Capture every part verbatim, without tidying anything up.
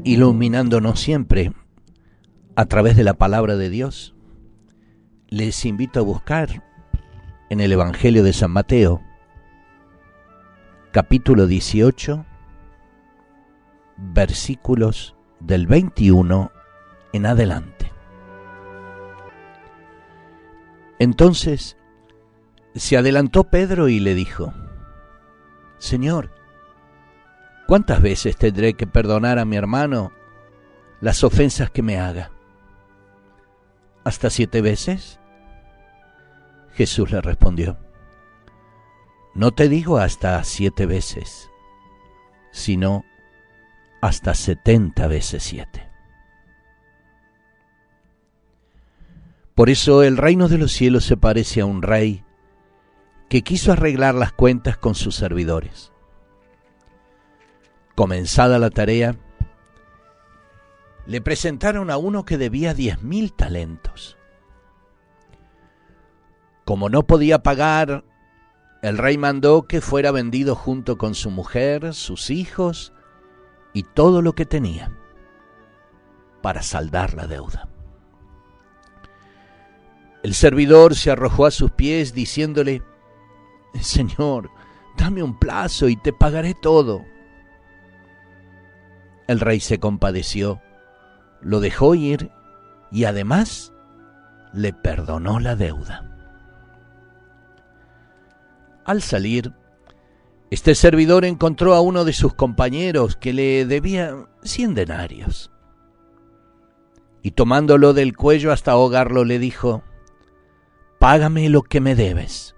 iluminándonos siempre a través de la palabra de Dios, les invito a buscar en el Evangelio de San Mateo, capítulo dieciocho, versículos del veintiuno en adelante. Entonces se adelantó Pedro y le dijo: Señor, ¿cuántas veces tendré que perdonar a mi hermano las ofensas que me haga? ¿Hasta siete veces? Jesús le respondió: No te digo hasta siete veces, sino hasta setenta veces siete. Por eso el reino de los cielos se parece a un rey que quiso arreglar las cuentas con sus servidores. Comenzada la tarea, le presentaron a uno que debía diez mil talentos. Como no podía pagar, el rey mandó que fuera vendido junto con su mujer, sus hijos y todo lo que tenía, para saldar la deuda. El servidor se arrojó a sus pies diciéndole: Señor, dame un plazo y te pagaré todo. El rey se compadeció, lo dejó ir y además le perdonó la deuda. Al salir, este servidor encontró a uno de sus compañeros que le debía cien denarios. Y tomándolo del cuello hasta ahogarlo, le dijo: Págame lo que me debes.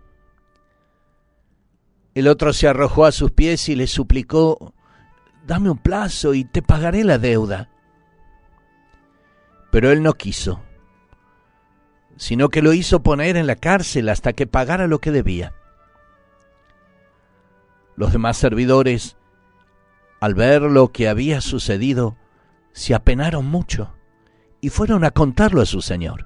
El otro se arrojó a sus pies y le suplicó: Dame un plazo y te pagaré la deuda. Pero él no quiso, sino que lo hizo poner en la cárcel hasta que pagara lo que debía. Los demás servidores, al ver lo que había sucedido, se apenaron mucho y fueron a contarlo a su señor.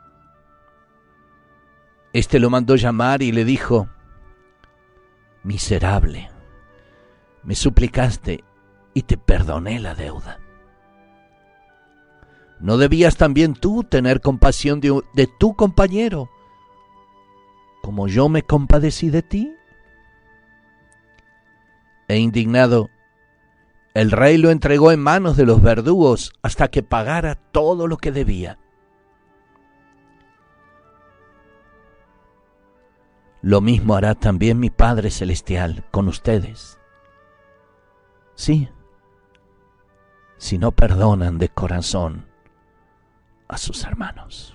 Este lo mandó llamar y le dijo: Miserable, me suplicaste y te perdoné la deuda. ¿No debías también tú tener compasión de, de tu compañero, como yo me compadecí de ti? E indignado, el rey lo entregó en manos de los verdugos hasta que pagara todo lo que debía. Lo mismo hará también mi Padre Celestial con ustedes. Sí, si no perdonan de corazón a sus hermanos.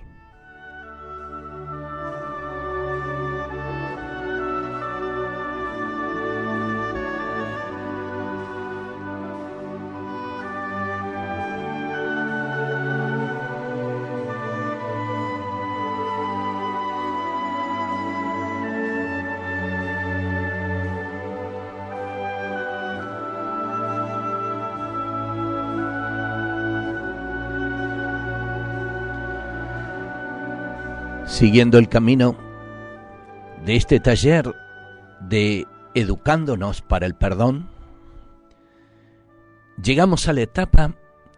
Siguiendo el camino de este taller de Educándonos para el Perdón, llegamos a la etapa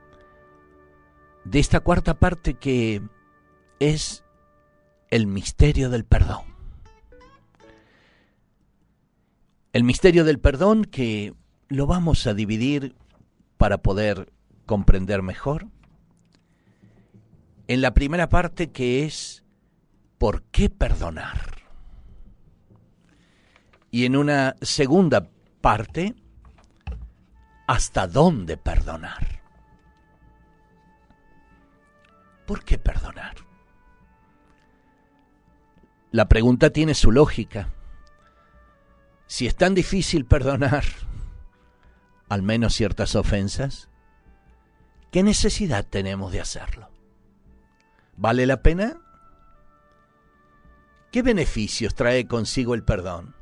de esta cuarta parte que es el misterio del perdón. El misterio del perdón que lo vamos a dividir para poder comprender mejor. En la primera parte, que es ¿por qué perdonar? Y en una segunda parte, ¿hasta dónde perdonar? ¿Por qué perdonar? La pregunta tiene su lógica. Si es tan difícil perdonar, al menos ciertas ofensas, ¿qué necesidad tenemos de hacerlo? ¿Vale la pena? ¿Qué beneficios trae consigo el perdón?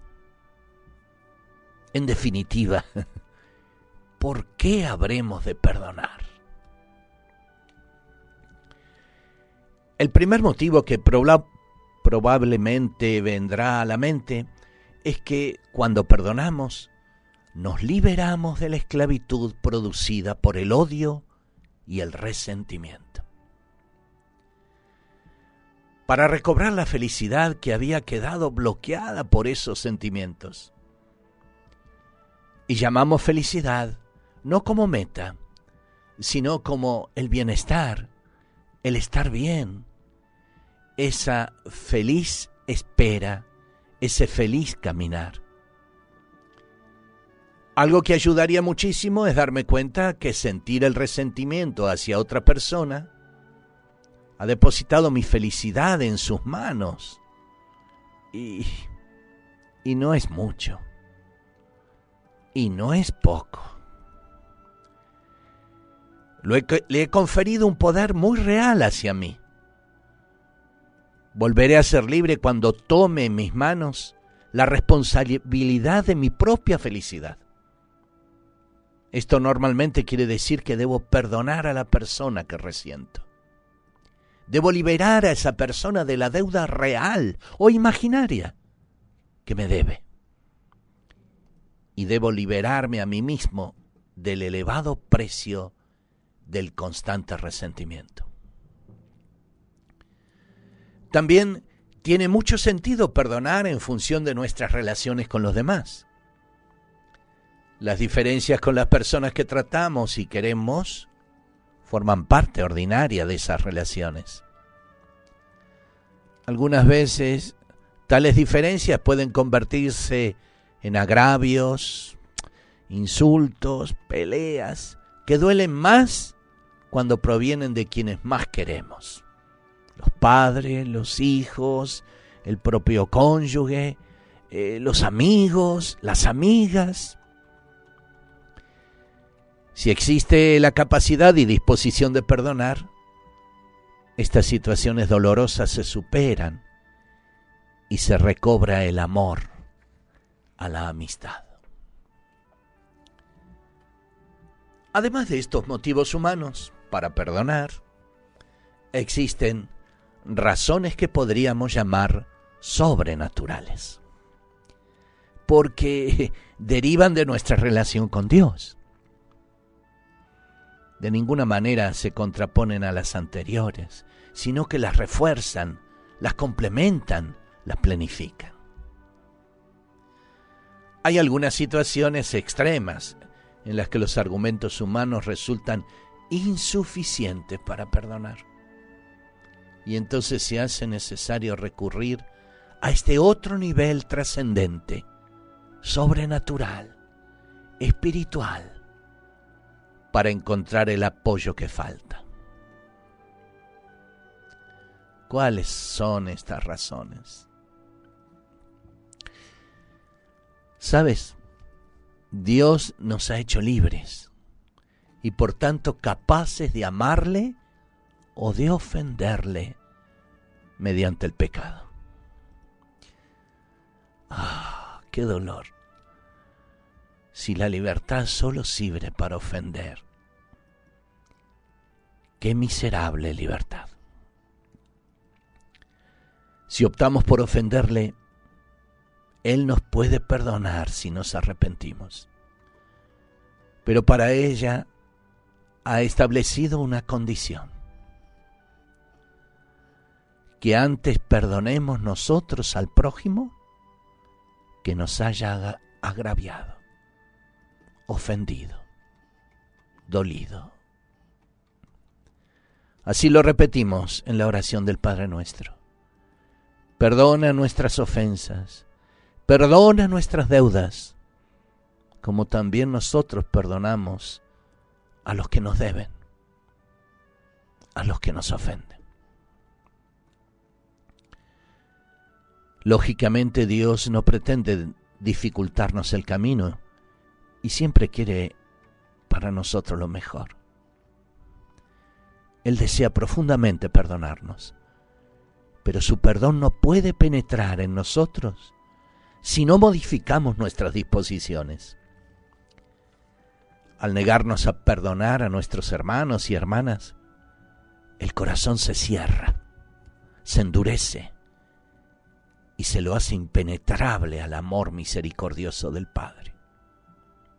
En definitiva, ¿por qué habremos de perdonar? El primer motivo que proba- probablemente vendrá a la mente es que cuando perdonamos, nos liberamos de la esclavitud producida por el odio y el resentimiento. Para recobrar la felicidad que había quedado bloqueada por esos sentimientos. Y llamamos felicidad no como meta, sino como el bienestar, el estar bien, esa feliz espera, ese feliz caminar. Algo que ayudaría muchísimo es darme cuenta que sentir el resentimiento hacia otra persona ha depositado mi felicidad en sus manos. Y, y no es mucho. Y no es poco. Lo he, le he conferido un poder muy real hacia mí. Volveré a ser libre cuando tome en mis manos la responsabilidad de mi propia felicidad. Esto normalmente quiere decir que debo perdonar a la persona que resiento. Debo liberar a esa persona de la deuda real o imaginaria que me debe. Y debo liberarme a mí mismo del elevado precio del constante resentimiento. También tiene mucho sentido perdonar en función de nuestras relaciones con los demás. Las diferencias con las personas que tratamos y queremos forman parte ordinaria de esas relaciones. Algunas veces tales diferencias pueden convertirse en agravios, insultos, peleas, que duelen más cuando provienen de quienes más queremos. Los padres, los hijos, el propio cónyuge, eh, los amigos, las amigas. Si existe la capacidad y disposición de perdonar, estas situaciones dolorosas se superan y se recobra el amor a la amistad. Además de estos motivos humanos para perdonar, existen razones que podríamos llamar sobrenaturales, porque derivan de nuestra relación con Dios. De ninguna manera se contraponen a las anteriores, sino que las refuerzan, las complementan, las planifican. Hay algunas situaciones extremas en las que los argumentos humanos resultan insuficientes para perdonar. Y entonces se hace necesario recurrir a este otro nivel trascendente, sobrenatural, espiritual, para encontrar el apoyo que falta. ¿Cuáles son estas razones? ¿Sabes? Dios nos ha hecho libres y por tanto capaces de amarle o de ofenderle mediante el pecado. ¡Ah, qué dolor! Si la libertad solo sirve para ofender, ¡qué miserable libertad! Si optamos por ofenderle, Él nos puede perdonar si nos arrepentimos. Pero para ella ha establecido una condición: que antes perdonemos nosotros al prójimo que nos haya agraviado, ofendido, dolido. Así lo repetimos en la oración del Padre Nuestro. Perdona nuestras ofensas, perdona nuestras deudas, como también nosotros perdonamos a los que nos deben, a los que nos ofenden. Lógicamente Dios no pretende dificultarnos el camino y siempre quiere para nosotros lo mejor. Él desea profundamente perdonarnos, pero su perdón no puede penetrar en nosotros si no modificamos nuestras disposiciones. Al negarnos a perdonar a nuestros hermanos y hermanas, el corazón se cierra, se endurece y se lo hace impenetrable al amor misericordioso del Padre.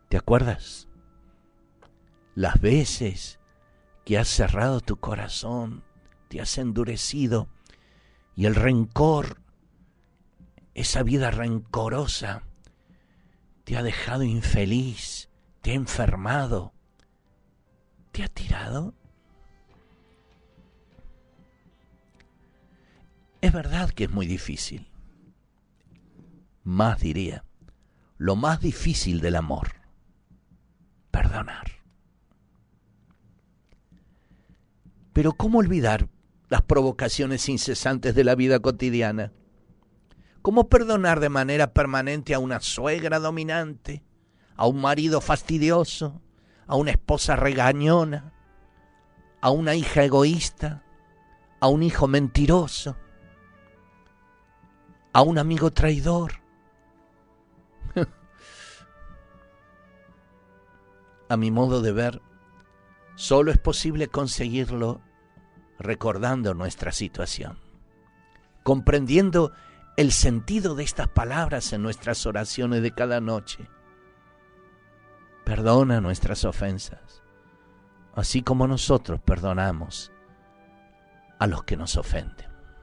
¿Te acuerdas? Las veces que has cerrado tu corazón, te has endurecido y el rencor, esa vida rencorosa, te ha dejado infeliz, te ha enfermado, te ha tirado. Es verdad que es muy difícil. Más diría, lo más difícil del amor, perdonar. Pero ¿cómo olvidar las provocaciones incesantes de la vida cotidiana? ¿Cómo perdonar de manera permanente a una suegra dominante, a un marido fastidioso, a una esposa regañona, a una hija egoísta, a un hijo mentiroso, a un amigo traidor? A mi modo de ver, solo es posible conseguirlo recordando nuestra situación, comprendiendo el sentido de estas palabras en nuestras oraciones de cada noche. Perdona nuestras ofensas, así como nosotros perdonamos a los que nos ofenden.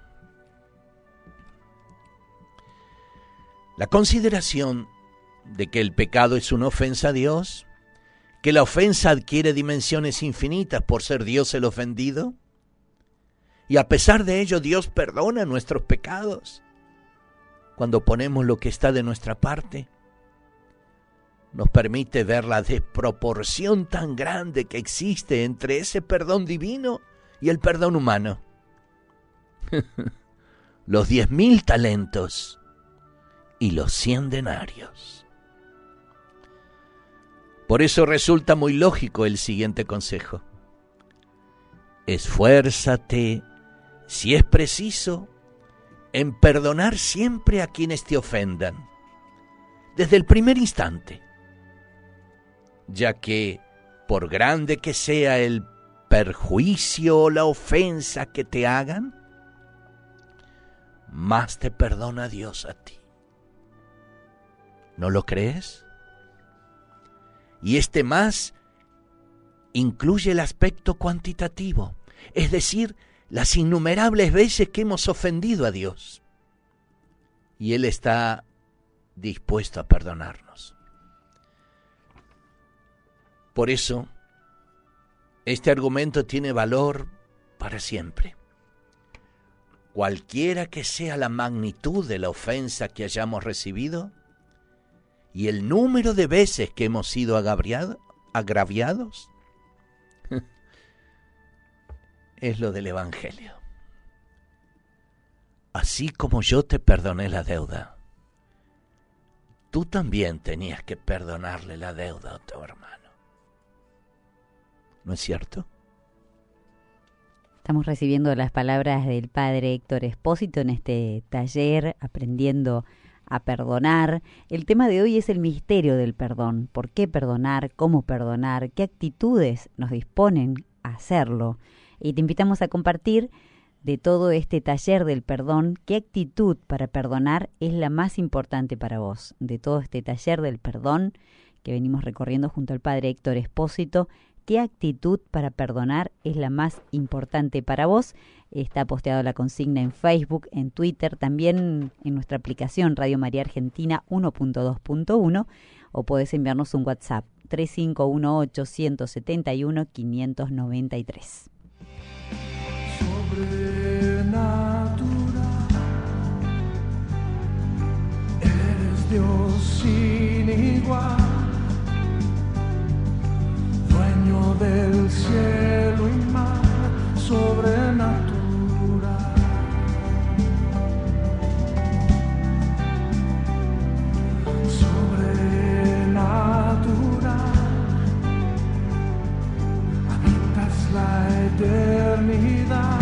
La consideración de que el pecado es una ofensa a Dios, que la ofensa adquiere dimensiones infinitas por ser Dios el ofendido, y a pesar de ello Dios perdona nuestros pecados cuando ponemos lo que está de nuestra parte, nos permite ver la desproporción tan grande que existe entre ese perdón divino y el perdón humano. Los diez mil talentos y los cien denarios. Por eso resulta muy lógico el siguiente consejo. Esfuérzate, si es preciso, en perdonar siempre a quienes te ofendan, desde el primer instante, ya que, por grande que sea el perjuicio o la ofensa que te hagan, más te perdona Dios a ti. ¿No lo crees? Y este más incluye el aspecto cuantitativo, es decir, las innumerables veces que hemos ofendido a Dios. Y Él está dispuesto a perdonarnos. Por eso, este argumento tiene valor para siempre. Cualquiera que sea la magnitud de la ofensa que hayamos recibido, y el número de veces que hemos sido agraviado, agraviados, es lo del Evangelio. Así como yo te perdoné la deuda, tú también tenías que perdonarle la deuda a tu hermano. ¿No es cierto? Estamos recibiendo las palabras del padre Héctor Espósito en este taller, aprendiendo a perdonar. El tema de hoy es el misterio del perdón. ¿Por qué perdonar? ¿Cómo perdonar? ¿Qué actitudes nos disponen a hacerlo? Y te invitamos a compartir de todo este taller del perdón, ¿qué actitud para perdonar es la más importante para vos? De todo este taller del perdón que venimos recorriendo junto al padre Héctor Espósito, ¿qué actitud para perdonar es la más importante para vos? Está posteado la consigna en Facebook, en Twitter, también en nuestra aplicación Radio María Argentina uno punto dos punto uno, o podés enviarnos un WhatsApp tres cinco uno ocho, uno siete uno, cinco nueve tres. Sobrenatural, eres Dios sin igual, dueño del cielo y mar, sobrenatural, sobrenatural, habitas la eternidad.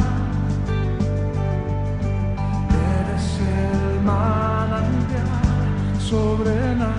El manantial sobrenatural,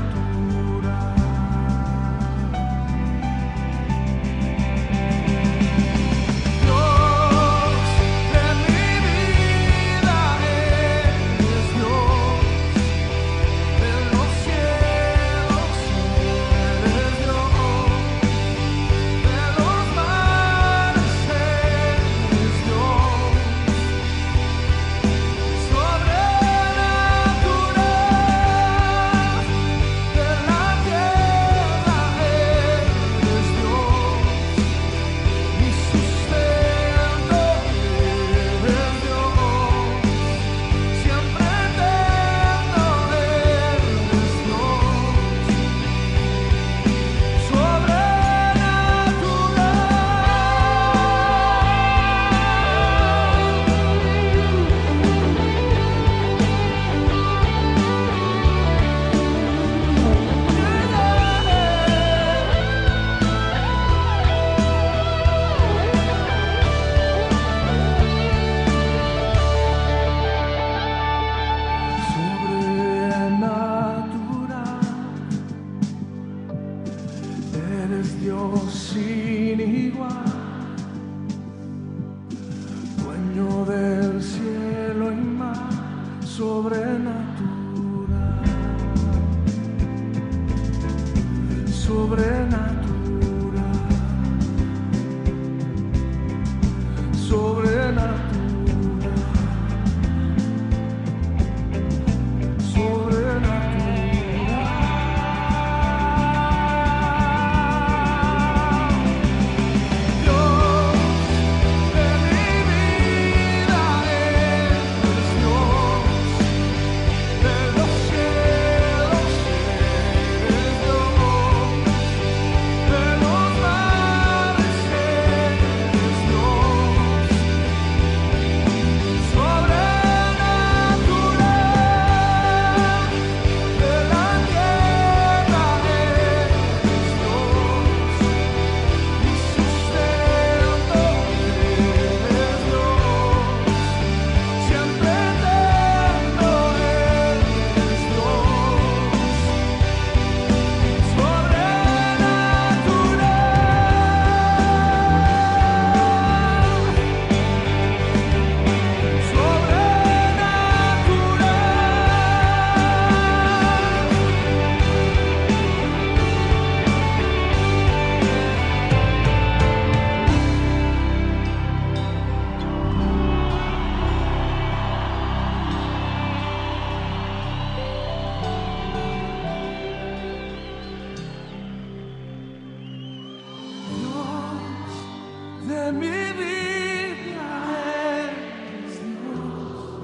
de mi vida es Dios.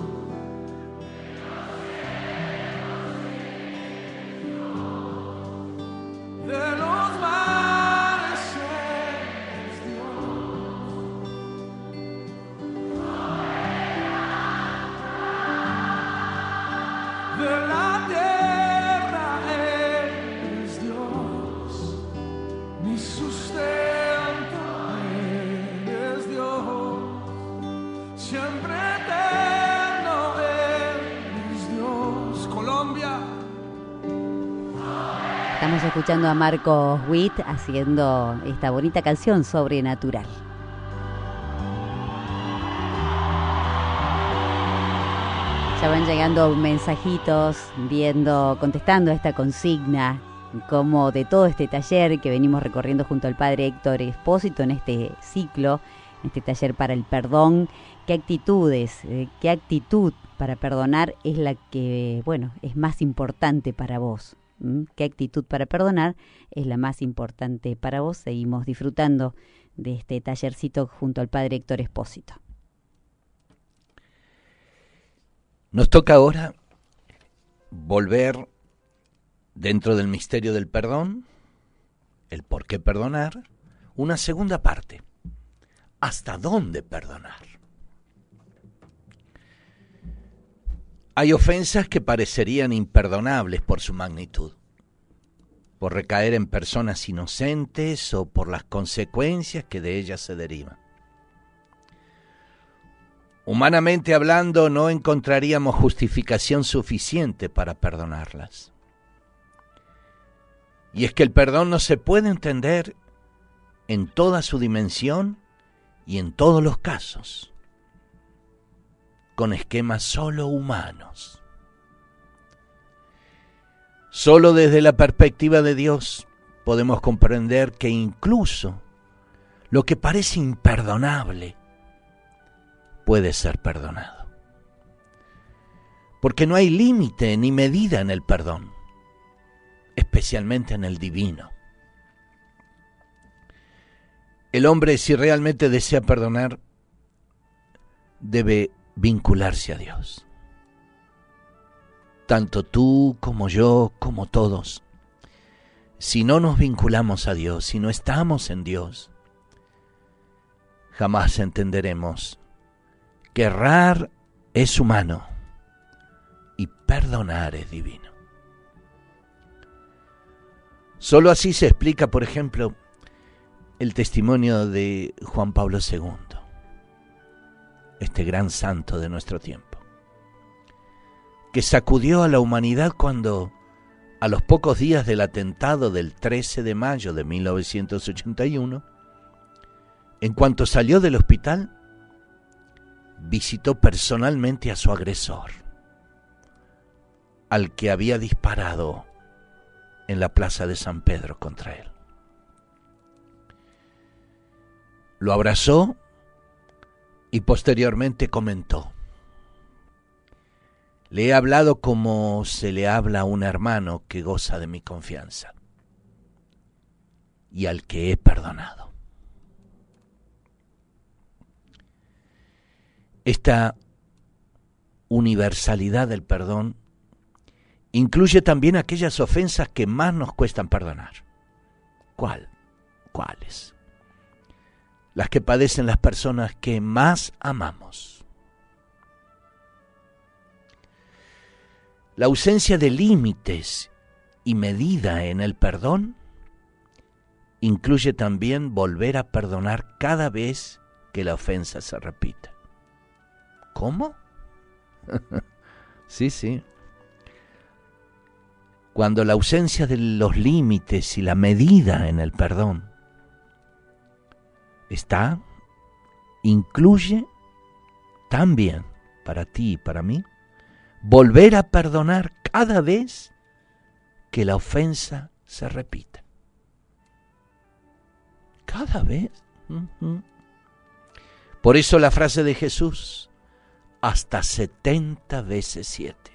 De los mares es Dios. De la tierra es Dios. Mi sustento es Dios. Siempre eterno es Dios. Colombia. Estamos escuchando a Marcos Witt haciendo esta bonita canción Sobrenatural. Ya van llegando mensajitos, viendo, contestando a esta consigna, como de todo este taller que venimos recorriendo junto al padre Héctor Espósito en este ciclo, en este taller para el perdón. ¿Qué actitudes, eh, qué actitud para perdonar es la que, bueno, es más importante para vos? ¿Mm? ¿Qué actitud para perdonar es la más importante para vos? Seguimos disfrutando de este tallercito junto al padre Héctor Espósito. Nos toca ahora volver dentro del misterio del perdón, el por qué perdonar, una segunda parte. ¿Hasta dónde perdonar? Hay ofensas que parecerían imperdonables por su magnitud, por recaer en personas inocentes o por las consecuencias que de ellas se derivan. Humanamente hablando, no encontraríamos justificación suficiente para perdonarlas. Y es que el perdón no se puede entender en toda su dimensión y en todos los casos, con esquemas solo humanos. Solo desde la perspectiva de Dios podemos comprender que incluso lo que parece imperdonable puede ser perdonado. Porque no hay límite ni medida en el perdón, especialmente en el divino. El hombre, si realmente desea perdonar, debe vincularse a Dios. Tanto tú como yo, como todos. Si no nos vinculamos a Dios, si no estamos en Dios, jamás entenderemos que errar es humano y perdonar es divino. Solo así se explica, por ejemplo, el testimonio de Juan Pablo segundo, este gran santo de nuestro tiempo, que sacudió a la humanidad cuando, a los pocos días del atentado del trece de mayo de mil novecientos ochenta y uno, en cuanto salió del hospital, visitó personalmente a su agresor, al que había disparado en la plaza de San Pedro contra él. Lo abrazó y posteriormente comentó: le he hablado como se le habla a un hermano que goza de mi confianza y al que he perdonado. Esta universalidad del perdón incluye también aquellas ofensas que más nos cuestan perdonar. ¿Cuál? ¿Cuáles? Las que padecen las personas que más amamos. La ausencia de límites y medida en el perdón incluye también volver a perdonar cada vez que la ofensa se repita. ¿Cómo? Sí, sí. Cuando la ausencia de los límites y la medida en el perdón está, incluye también para ti y para mí volver a perdonar cada vez que la ofensa se repita. Cada vez. Uh-huh. Por eso la frase de Jesús, hasta setenta veces siete,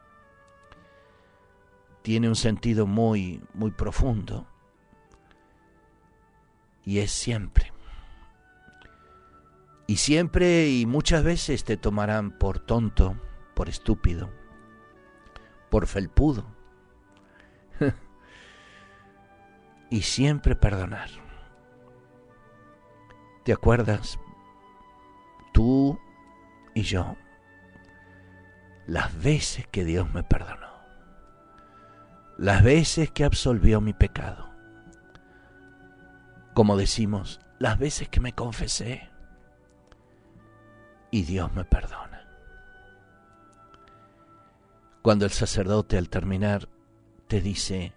tiene un sentido muy, muy profundo y es siempre. Y siempre y muchas veces te tomarán por tonto, por estúpido, por felpudo. Y siempre perdonar. ¿Te acuerdas? Tú y yo, las veces que Dios me perdonó, las veces que absolvió mi pecado, como decimos, las veces que me confesé y Dios me perdona. Cuando el sacerdote al terminar te dice,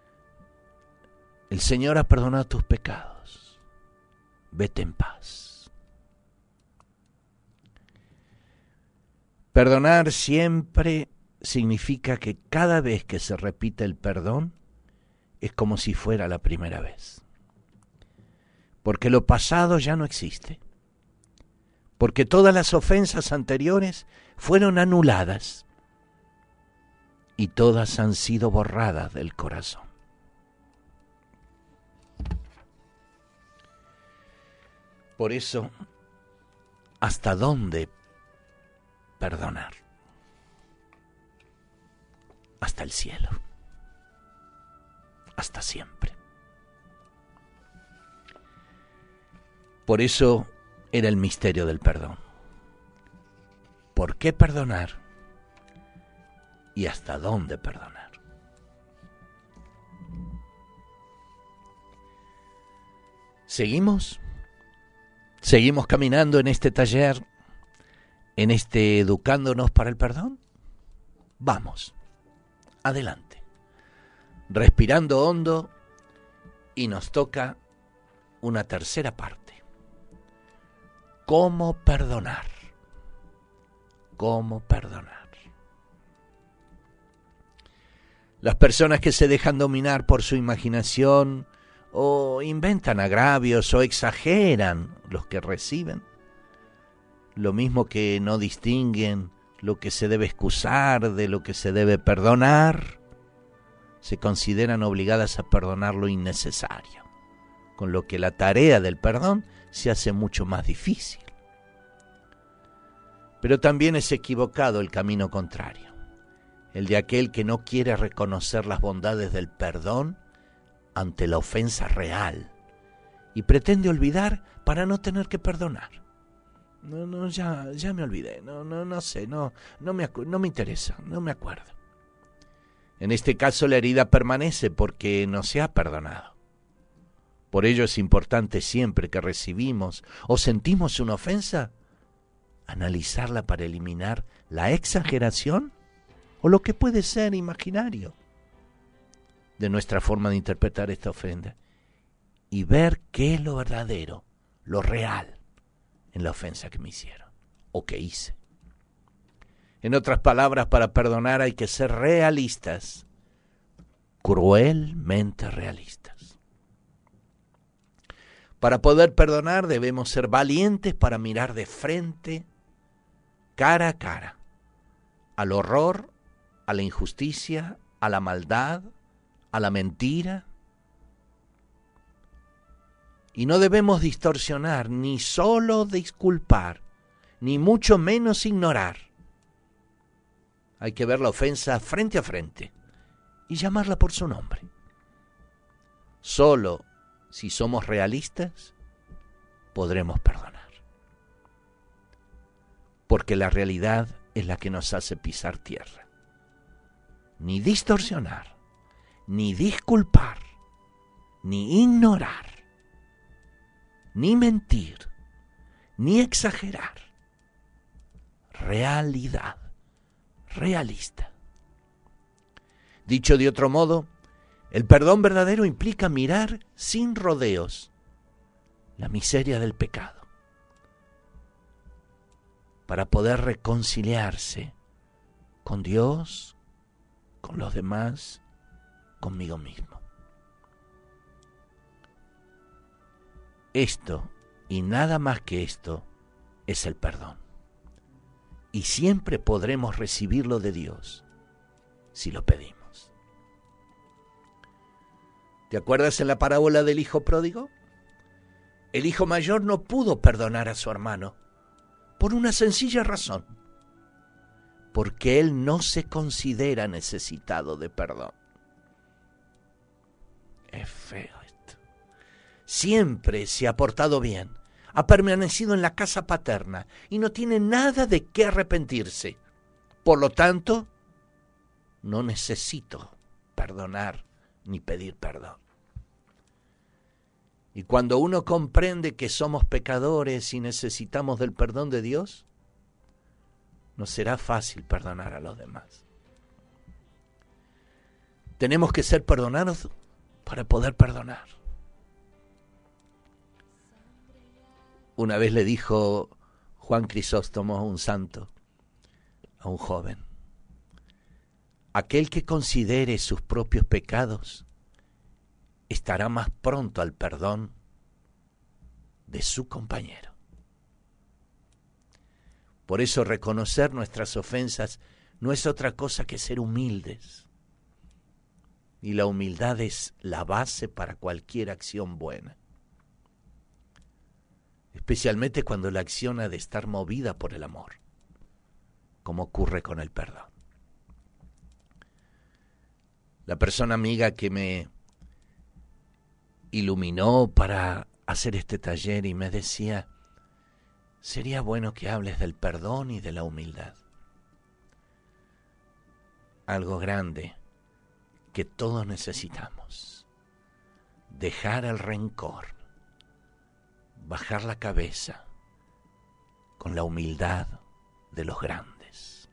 el Señor ha perdonado tus pecados, vete en paz. Perdonar siempre significa que cada vez que se repite el perdón es como si fuera la primera vez. Porque lo pasado ya no existe. Porque todas las ofensas anteriores fueron anuladas y todas han sido borradas del corazón. Por eso, ¿hasta dónde perdonar? Hasta el cielo, hasta siempre. Por eso era el misterio del perdón. ¿Por qué perdonar? ¿Y hasta dónde perdonar? ¿Seguimos? ¿Seguimos caminando en este taller, en este educándonos para el perdón? Vamos, adelante. Respirando hondo y nos toca una tercera parte. ¿Cómo perdonar? ¿Cómo perdonar? Las personas que se dejan dominar por su imaginación o inventan agravios o exageran los que reciben, lo mismo que no distinguen lo que se debe excusar de lo que se debe perdonar, se consideran obligadas a perdonar lo innecesario, con lo que la tarea del perdón se hace mucho más difícil. Pero también es equivocado el camino contrario, el de aquel que no quiere reconocer las bondades del perdón ante la ofensa real y pretende olvidar para no tener que perdonar. No, no, ya, ya me olvidé, no, no, no sé, no, no me, acu- no me interesa, no me acuerdo. En este caso la herida permanece porque no se ha perdonado. Por ello es importante siempre que recibimos o sentimos una ofensa, analizarla para eliminar la exageración o lo que puede ser imaginario de nuestra forma de interpretar esta ofensa y ver qué es lo verdadero, lo real en la ofensa que me hicieron o que hice. En otras palabras, para perdonar hay que ser realistas, cruelmente realistas. Para poder perdonar debemos ser valientes para mirar de frente, cara a cara, al horror, a la injusticia, a la maldad, a la mentira. Y no debemos distorsionar, ni solo disculpar, ni mucho menos ignorar. Hay que ver la ofensa frente a frente y llamarla por su nombre. Solo si somos realistas, podremos perdonar. Porque la realidad es la que nos hace pisar tierra. Ni distorsionar, ni disculpar, ni ignorar, ni mentir, ni exagerar. Realidad, realista. Dicho de otro modo, el perdón verdadero implica mirar sin rodeos la miseria del pecado para poder reconciliarse con Dios, con los demás, conmigo mismo. Esto, y nada más que esto, es el perdón. Y siempre podremos recibirlo de Dios si lo pedimos. ¿Te acuerdas en la parábola del hijo pródigo? El hijo mayor no pudo perdonar a su hermano por una sencilla razón, porque él no se considera necesitado de perdón. Es feo esto. Siempre se ha portado bien, ha permanecido en la casa paterna y no tiene nada de qué arrepentirse. Por lo tanto, no necesito perdonar ni pedir perdón. Y cuando uno comprende que somos pecadores y necesitamos del perdón de Dios, no será fácil perdonar a los demás. Tenemos que ser perdonados para poder perdonar. Una vez le dijo Juan Crisóstomo, un santo, a un joven: aquel que considere sus propios pecados estará más pronto al perdón de su compañero. Por eso reconocer nuestras ofensas no es otra cosa que ser humildes. Y la humildad es la base para cualquier acción buena. Especialmente cuando la acción ha de estar movida por el amor, como ocurre con el perdón. La persona amiga que me iluminó para hacer este taller y me decía: sería bueno que hables del perdón y de la humildad. Algo grande que todos necesitamos. Dejar el rencor, bajar la cabeza con la humildad de los grandes.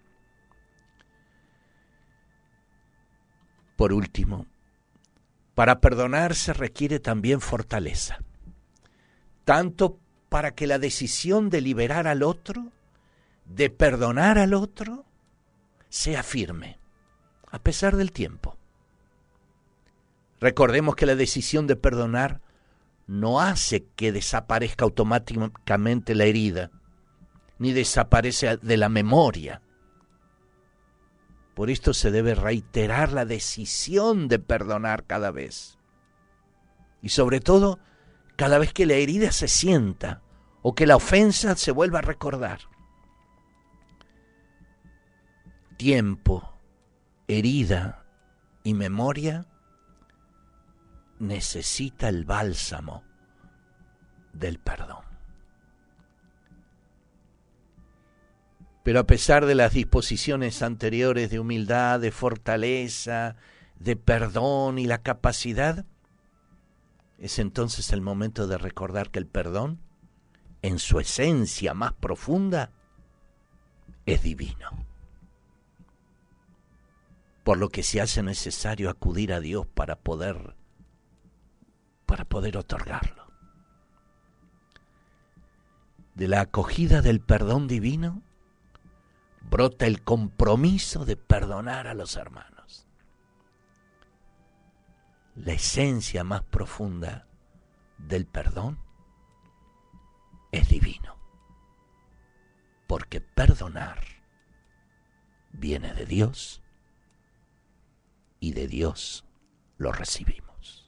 Por último, para perdonar se requiere también fortaleza, tanto para que la decisión de liberar al otro, de perdonar al otro, sea firme, a pesar del tiempo. Recordemos que la decisión de perdonar no hace que desaparezca automáticamente la herida, ni desaparece de la memoria. Por esto se debe reiterar la decisión de perdonar cada vez. Y sobre todo, cada vez que la herida se sienta o que la ofensa se vuelva a recordar. Tiempo, herida y memoria necesita el bálsamo del perdón. Pero a pesar de las disposiciones anteriores de humildad, de fortaleza, de perdón y la capacidad, es entonces el momento de recordar que el perdón, en su esencia más profunda, es divino. Por lo que se hace necesario acudir a Dios para poder, para poder otorgarlo. De la acogida del perdón divino brota el compromiso de perdonar a los hermanos. La esencia más profunda del perdón es divino, porque perdonar viene de Dios y de Dios lo recibimos.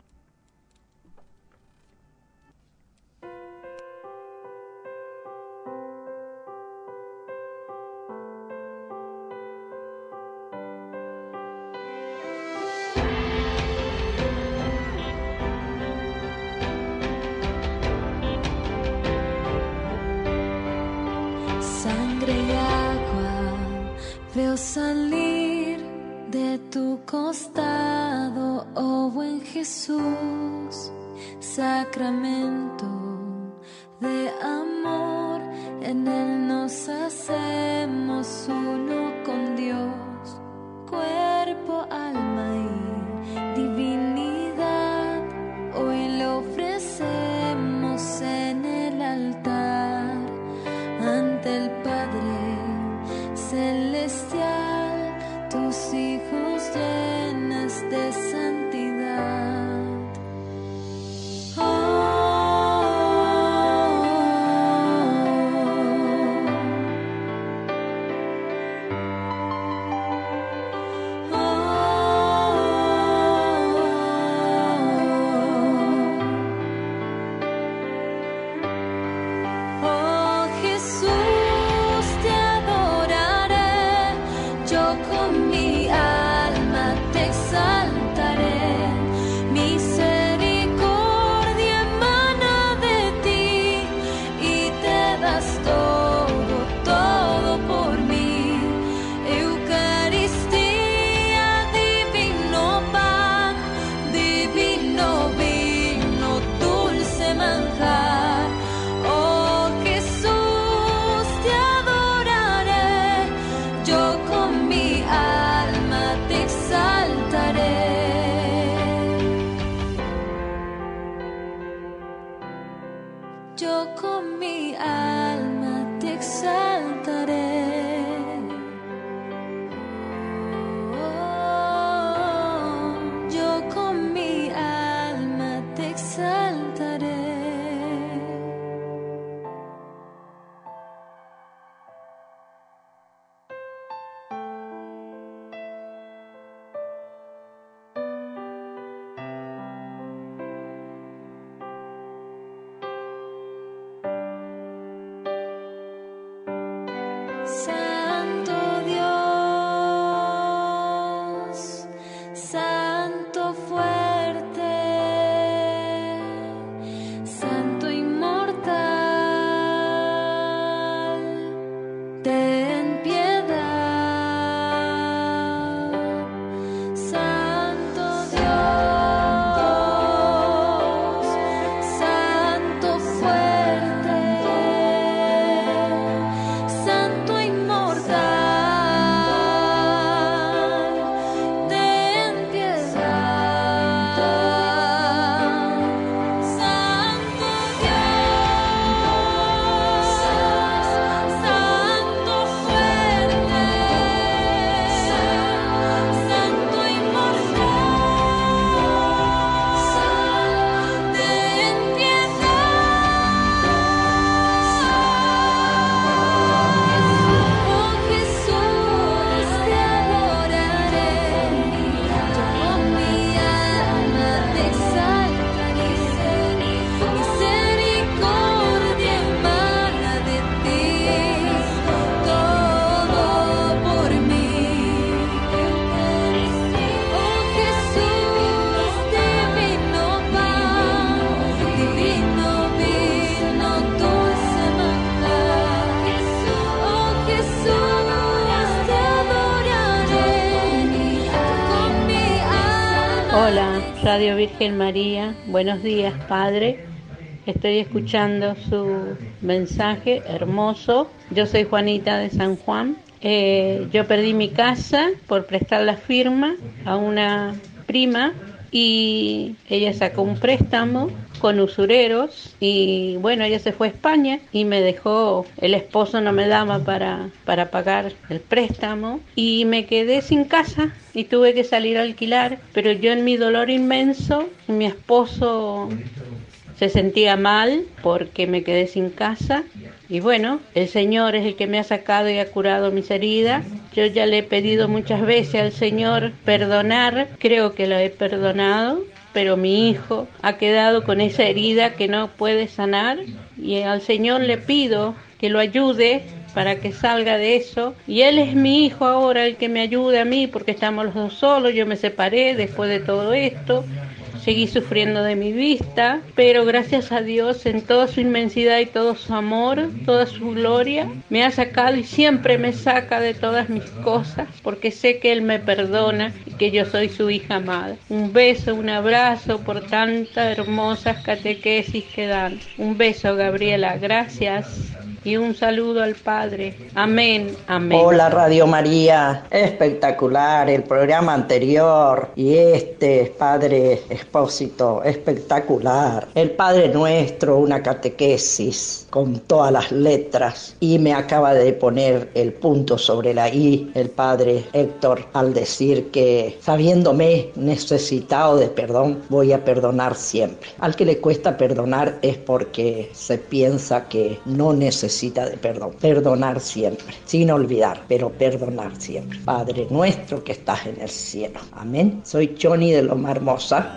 Veo salir de tu costado, oh buen Jesús, sacramento de amor, en él nos hacemos uno con Dios, cuerpo, alma y divinidad, hoy lo ofrecemos en el altar, ante el Padre celestial, tus hijos llenas de santidad. Oh, yo con mi alma te exaltaré. Oh, yo con mi alma te exaltaré. Santo Dios, Santo fuerte, Santo inmortal, ten piedad. Santo Dios, Santo fuerte, Santo inmortal, ten piedad. Santo Dios, Santo fuerte, Santo inmortal, ten piedad. Oh Jesús, te adoraré, yo con mi alma te exaltaré. Misericordia emana de ti, todo por mí. Oh Jesús, divino pan, divino vino, dulce manjar. Oh Jesús, te adoraré, yo con mi alma. Hola, Radio Virgen María, buenos días, Padre. Estoy escuchando su mensaje hermoso. Yo soy Juanita de San Juan. Eh, yo perdí mi casa por prestar la firma a una prima y ella sacó un préstamo con usureros y bueno, ella se fue a España y me dejó, el esposo no me daba para, para pagar el préstamo y me quedé sin casa y tuve que salir a alquilar, pero yo en mi dolor inmenso, mi esposo se sentía mal porque me quedé sin casa y bueno, el Señor es el que me ha sacado y ha curado mis heridas. Yo ya le he pedido muchas veces al Señor perdonar, creo que lo he perdonado, pero mi hijo ha quedado con esa herida que no puede sanar y al Señor le pido que lo ayude para que salga de eso. Y él es mi hijo ahora, el que me ayude a mí, porque estamos los dos solos, yo me separé después de todo esto. Seguí sufriendo de mi vista, pero gracias a Dios en toda su inmensidad y todo su amor, toda su gloria, me ha sacado y siempre me saca de todas mis cosas, porque sé que Él me perdona y que yo soy su hija amada. Un beso, un abrazo por tantas hermosas catequesis que dan. Un beso, Gabriela, gracias. Y un saludo al Padre. Amén, amén. Hola Radio María, espectacular el programa anterior y este Padre Expósito, espectacular. El Padre Nuestro, una catequesis con todas las letras y me acaba de poner el punto sobre la I el Padre Héctor al decir que sabiéndome necesitado de perdón voy a perdonar siempre. Al que le cuesta perdonar es porque se piensa que no necesita de perdón. Perdonar siempre, sin olvidar, pero perdonar siempre. Padre nuestro que estás en el cielo. Amén. Soy Choni de Loma Hermosa.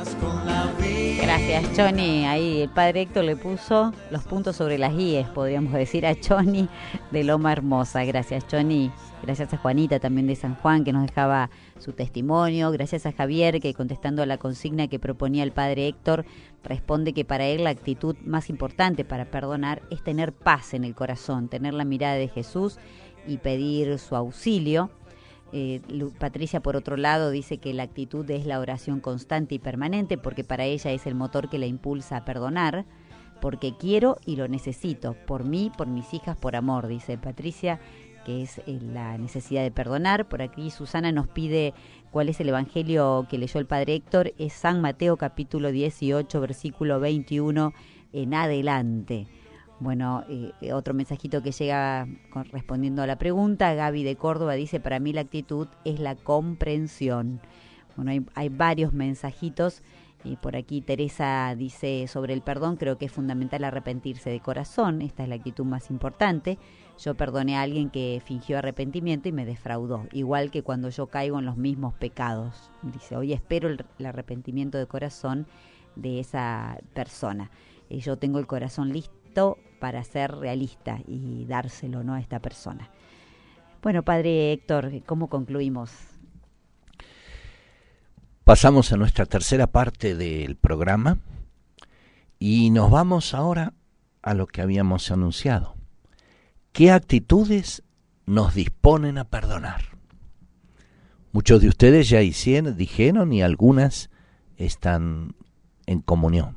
Gracias, Choni. Ahí el Padre Héctor le puso los puntos sobre las íes, podríamos decir, a Choni de Loma Hermosa. Gracias, Choni. Gracias a Juanita también de San Juan que nos dejaba su testimonio. Gracias a Javier que, contestando a la consigna que proponía el Padre Héctor, responde que para él la actitud más importante para perdonar es tener paz en el corazón, tener la mirada de Jesús y pedir su auxilio. Eh, Patricia, por otro lado, dice que la actitud es la oración constante y permanente porque para ella es el motor que la impulsa a perdonar, porque quiero y lo necesito, por mí, por mis hijas, por amor, dice Patricia, que es eh, la necesidad de perdonar. Por aquí Susana nos pide cuál es el evangelio que leyó el Padre Héctor. Es San Mateo capítulo dieciocho, versículo veintiuno, en adelante. Bueno, eh, otro mensajito que llega con, respondiendo a la pregunta, Gaby de Córdoba dice, para mí la actitud es la comprensión. Bueno, hay, hay varios mensajitos. Y por aquí Teresa dice sobre el perdón, creo que es fundamental arrepentirse de corazón, esta es la actitud más importante. Yo perdoné a alguien que fingió arrepentimiento y me defraudó, igual que cuando yo caigo en los mismos pecados. Dice, hoy espero el, el arrepentimiento de corazón de esa persona. Y yo tengo el corazón listo para ser realista y dárselo, ¿no?, a esta persona. Bueno, padre Héctor, ¿cómo concluimos? Pasamos a nuestra tercera parte del programa y nos vamos ahora a lo que habíamos anunciado. ¿Qué actitudes nos disponen a perdonar? Muchos de ustedes ya hicieron, dijeron y algunas están en comunión.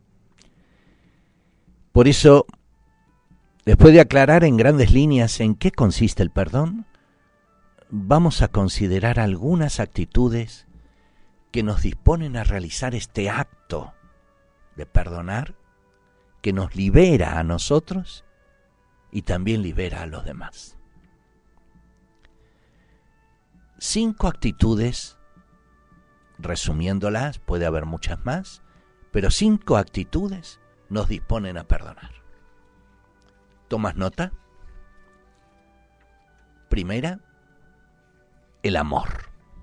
Por eso, después de aclarar en grandes líneas en qué consiste el perdón, vamos a considerar algunas actitudes que nos disponen a realizar este acto de perdonar, que nos libera a nosotros y también libera a los demás. Cinco actitudes, resumiéndolas, puede haber muchas más, pero cinco actitudes nos disponen a perdonar. ¿Tomas nota? Primera, el amor.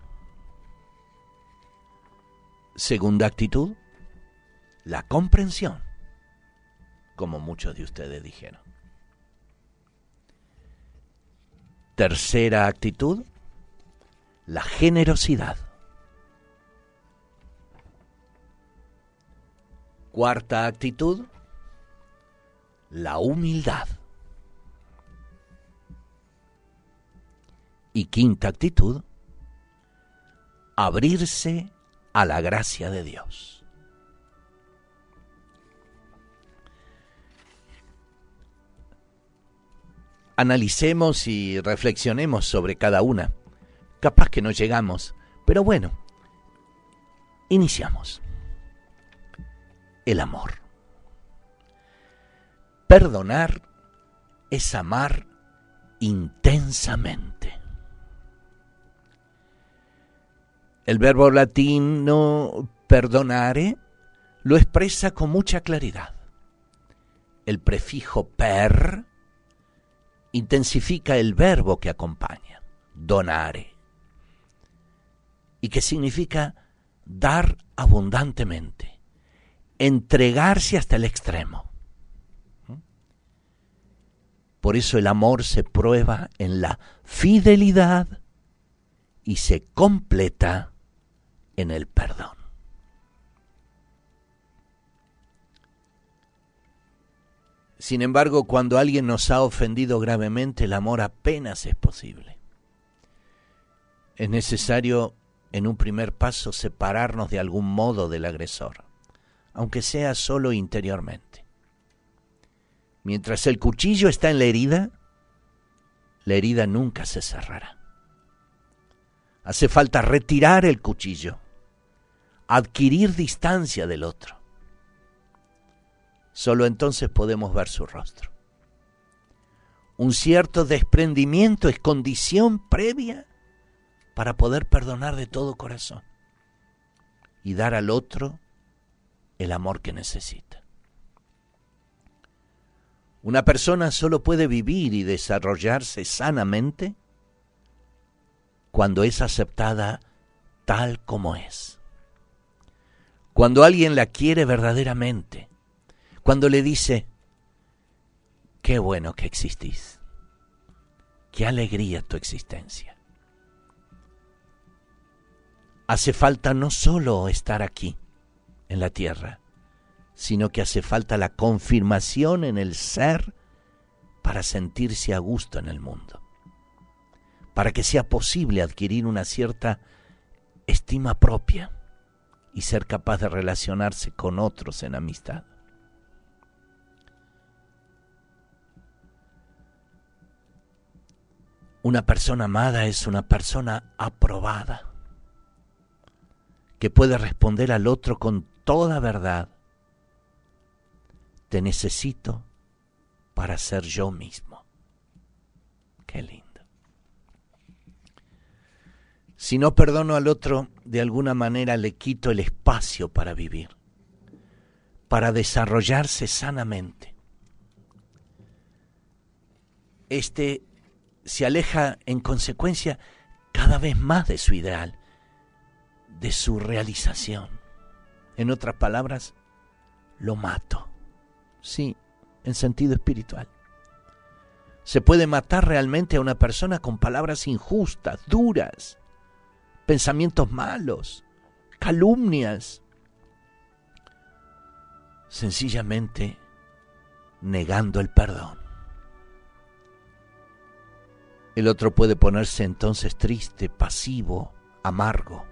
Segunda actitud, la comprensión, como muchos de ustedes dijeron. Tercera actitud, la generosidad. Cuarta actitud, la humildad. Y quinta actitud, abrirse a la gracia de Dios. Analicemos y reflexionemos sobre cada una. Capaz que no llegamos, pero bueno, iniciamos. El amor. Perdonar es amar intensamente. El verbo latino perdonare lo expresa con mucha claridad. El prefijo per intensifica el verbo que acompaña, donare, y que significa dar abundantemente, entregarse hasta el extremo. Por eso el amor se prueba en la fidelidad y se completa en el perdón. Sin embargo, cuando alguien nos ha ofendido gravemente, el amor apenas es posible. Es necesario, en un primer paso, separarnos de algún modo del agresor, aunque sea solo interiormente. Mientras el cuchillo está en la herida, la herida nunca se cerrará. Hace falta retirar el cuchillo, adquirir distancia del otro. Solo entonces podemos ver su rostro. Un cierto desprendimiento es condición previa para poder perdonar de todo corazón y dar al otro el amor que necesita. Una persona solo puede vivir y desarrollarse sanamente cuando es aceptada tal como es. Cuando alguien la quiere verdaderamente. Cuando le dice, qué bueno que existís. Qué alegría tu existencia. Hace falta no solo estar aquí, en la tierra, sino que hace falta la confirmación en el ser para sentirse a gusto en el mundo. Para que sea posible adquirir una cierta estima propia y ser capaz de relacionarse con otros en amistad. Una persona amada es una persona aprobada, que puede responder al otro con toda verdad, te necesito para ser yo mismo. Qué lindo. Si no perdono al otro, de alguna manera le quito el espacio para vivir, para desarrollarse sanamente. Este se aleja en consecuencia cada vez más de su ideal, de su realización. En otras palabras, lo mato. Sí, en sentido espiritual. Se puede matar realmente a una persona con palabras injustas, duras, pensamientos malos, calumnias, sencillamente negando el perdón. El otro puede ponerse entonces triste, pasivo, amargo.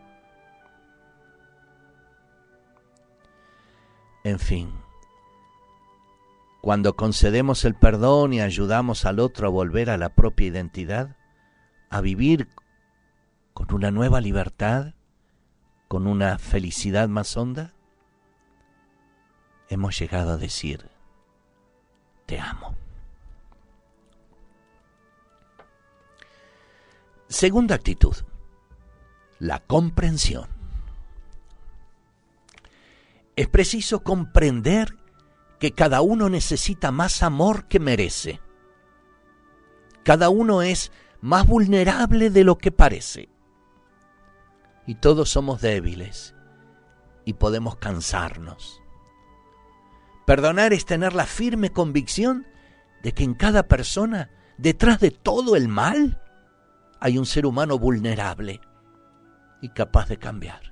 En fin, cuando concedemos el perdón y ayudamos al otro a volver a la propia identidad, a vivir con una nueva libertad, con una felicidad más honda, hemos llegado a decir, te amo. Segunda actitud, la comprensión. Es preciso comprender que cada uno necesita más amor que merece. Cada uno es más vulnerable de lo que parece. Y todos somos débiles y podemos cansarnos. Perdonar es tener la firme convicción de que en cada persona, detrás de todo el mal, hay un ser humano vulnerable y capaz de cambiar.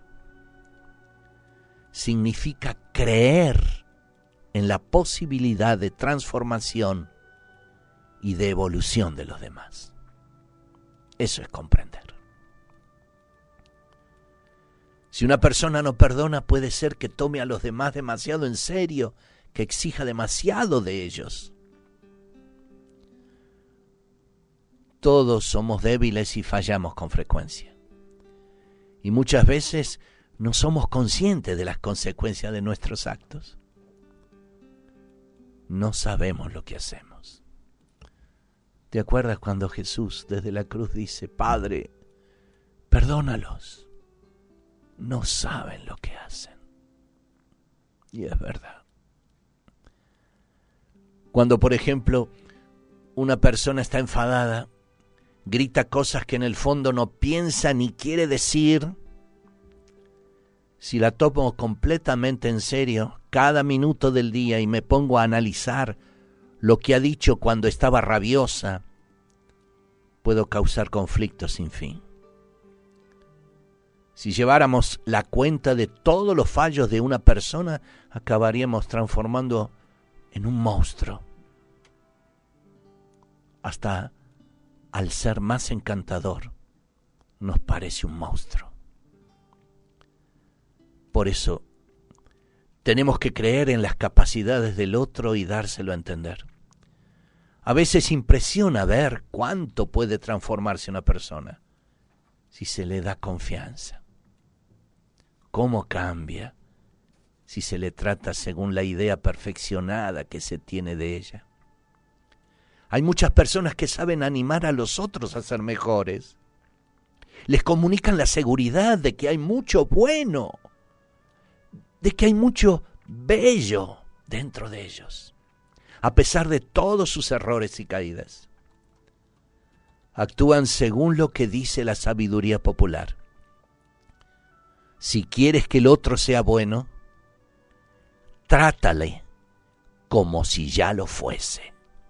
Significa creer en la posibilidad de transformación y de evolución de los demás. Eso es comprender. Si una persona no perdona, puede ser que tome a los demás demasiado en serio, que exija demasiado de ellos. Todos somos débiles y fallamos con frecuencia. Y muchas veces no somos conscientes de las consecuencias de nuestros actos. No sabemos lo que hacemos. ¿Te acuerdas cuando Jesús desde la cruz dice, Padre, perdónalos? No saben lo que hacen. Y es verdad. Cuando, por ejemplo, una persona está enfadada, grita cosas que en el fondo no piensa ni quiere decir, si la tomo completamente en serio cada minuto del día y me pongo a analizar lo que ha dicho cuando estaba rabiosa, puedo causar conflictos sin fin. Si lleváramos la cuenta de todos los fallos de una persona, acabaríamos transformando en un monstruo. Hasta al ser más encantador, nos parece un monstruo. Por eso, tenemos que creer en las capacidades del otro y dárselo a entender. A veces impresiona ver cuánto puede transformarse una persona si se le da confianza. Cómo cambia si se le trata según la idea perfeccionada que se tiene de ella. Hay muchas personas que saben animar a los otros a ser mejores. Les comunican la seguridad de que hay mucho bueno, de que hay mucho bello dentro de ellos, a pesar de todos sus errores y caídas. Actúan según lo que dice la sabiduría popular. Si quieres que el otro sea bueno, trátale como si ya lo fuese.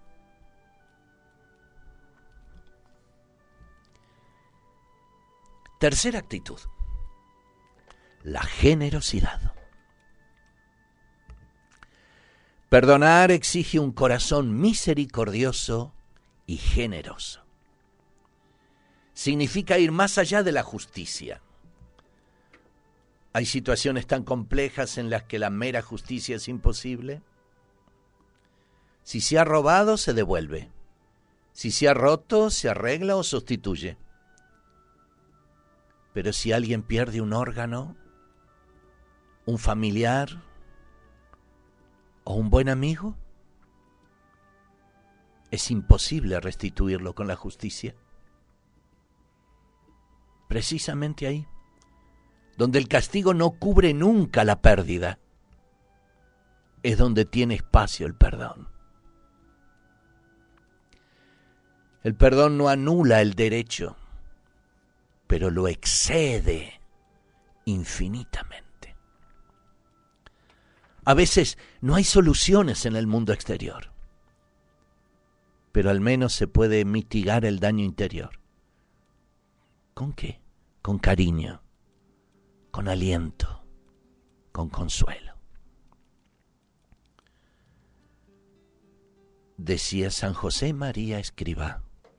Tercera actitud, la generosidad. Perdonar exige un corazón misericordioso y generoso. Significa ir más allá de la justicia. Hay situaciones tan complejas en las que la mera justicia es imposible. Si se ha robado, se devuelve. Si se ha roto, se arregla o sustituye. Pero si alguien pierde un órgano, un familiar, o un buen amigo, es imposible restituirlo con la justicia. Precisamente ahí, donde el castigo no cubre nunca la pérdida, es donde tiene espacio el perdón. El perdón no anula el derecho, pero lo excede infinitamente. A veces no hay soluciones en el mundo exterior, pero al menos se puede mitigar el daño interior. ¿Con qué? Con cariño, con aliento, con consuelo. Decía San José María Escrivá: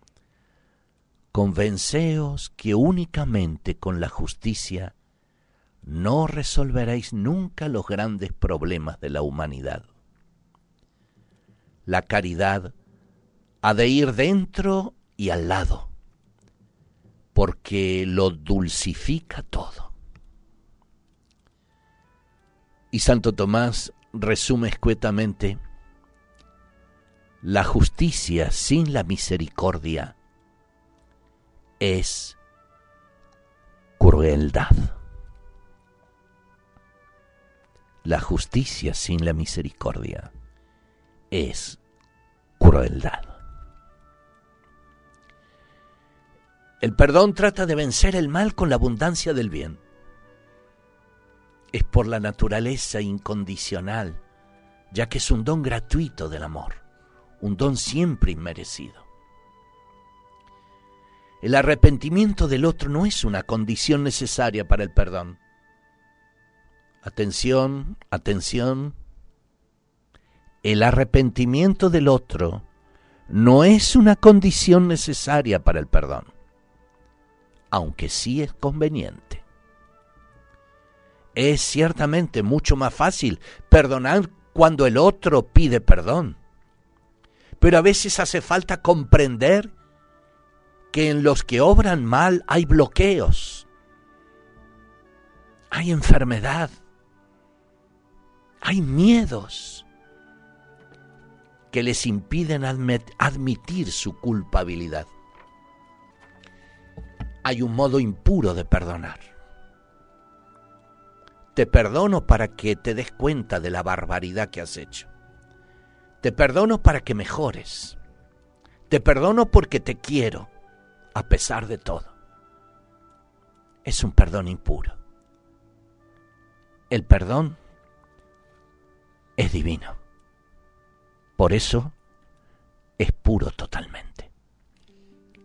convenceos que únicamente con la justicia no resolveréis nunca los grandes problemas de la humanidad. La caridad ha de ir dentro y al lado, porque lo dulcifica todo. Y Santo Tomás resume escuetamente: la justicia sin la misericordia es crueldad. La justicia sin la misericordia es crueldad. El perdón trata de vencer el mal con la abundancia del bien. Es por la naturaleza incondicional, ya que es un don gratuito del amor, un don siempre inmerecido. El arrepentimiento del otro no es una condición necesaria para el perdón. Atención, atención. El arrepentimiento del otro no es una condición necesaria para el perdón, aunque sí es conveniente. Es ciertamente mucho más fácil perdonar cuando el otro pide perdón, pero a veces hace falta comprender que en los que obran mal hay bloqueos, hay enfermedad, hay miedos que les impiden admitir su culpabilidad. Hay un modo impuro de perdonar. Te perdono para que te des cuenta de la barbaridad que has hecho. Te perdono para que mejores. Te perdono porque te quiero, a pesar de todo. Es un perdón impuro. El perdón es divino. Por eso es puro totalmente.